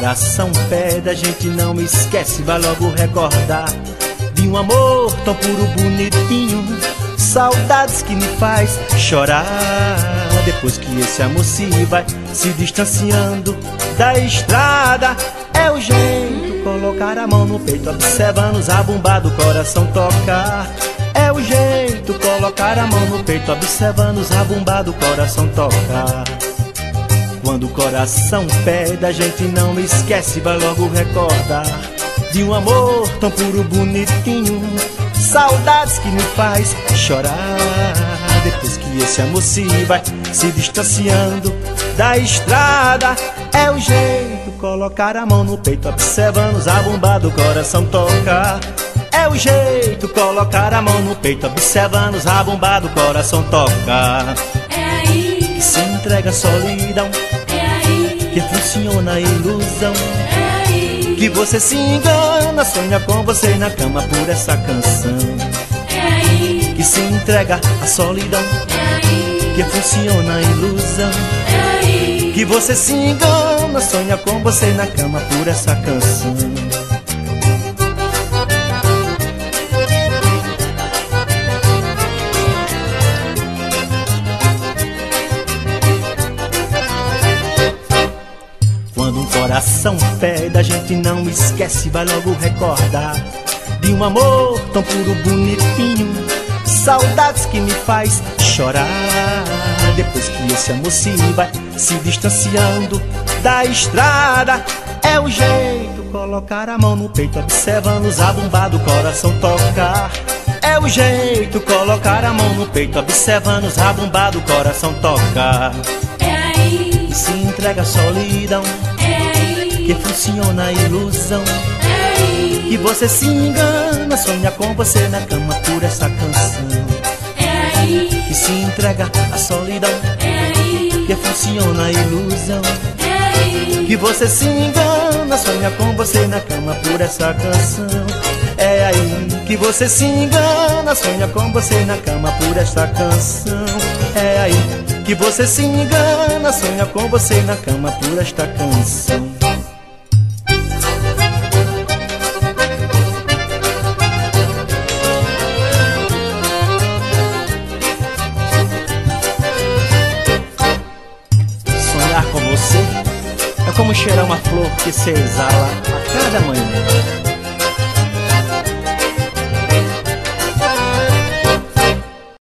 coração pede, a gente não esquece, vai logo recordar de um amor tão puro, bonitinho, saudades que me faz chorar. Depois que esse amor se vai se distanciando da estrada, é o jeito colocar a mão no peito, observando os zabumba do coração tocar. É o jeito colocar a mão no peito, observando os zabumba do coração tocar. Quando o coração pede, a gente não esquece, vai logo recordar de um amor tão puro, bonitinho, saudades que me faz chorar. Depois que esse amor se vai se distanciando da estrada, é o jeito colocar a mão no peito, observando os zabumba do coração tocar. É o jeito colocar a mão no peito, observando os zabumba do coração tocar. É aí que se entrega a solidão, é aí que funciona a ilusão, é aí que você se engana, sonha com você na cama por essa canção. é aí Que se entrega a solidão, é aí que funciona a ilusão, é aí que você se engana, sonha com você na cama por essa canção. Quando um coração pede, a gente não esquece, vai logo recordar de um amor tão puro, bonitinho, saudades que me faz chorar. Depois que esse amor se vai se distanciando da estrada, é o jeito colocar a mão no peito, observando os zabumba do coração tocar. É o jeito colocar a mão no peito, observando os zabumba do coração tocar. é aí Que se entrega a solidão, é aí que funciona a ilusão, é aí que você se engana, sonha com você na cama por essa canção. é aí Que se entrega a solidão, é aí que funciona a ilusão, é aí que você se engana, sonha com você na cama por essa canção. É aí que você se engana, sonha com você na cama por essa canção. É aí que você se engana, sonha com você na cama por esta canção. Sonhar com você é como cheirar uma flor que se exala a cada manhã.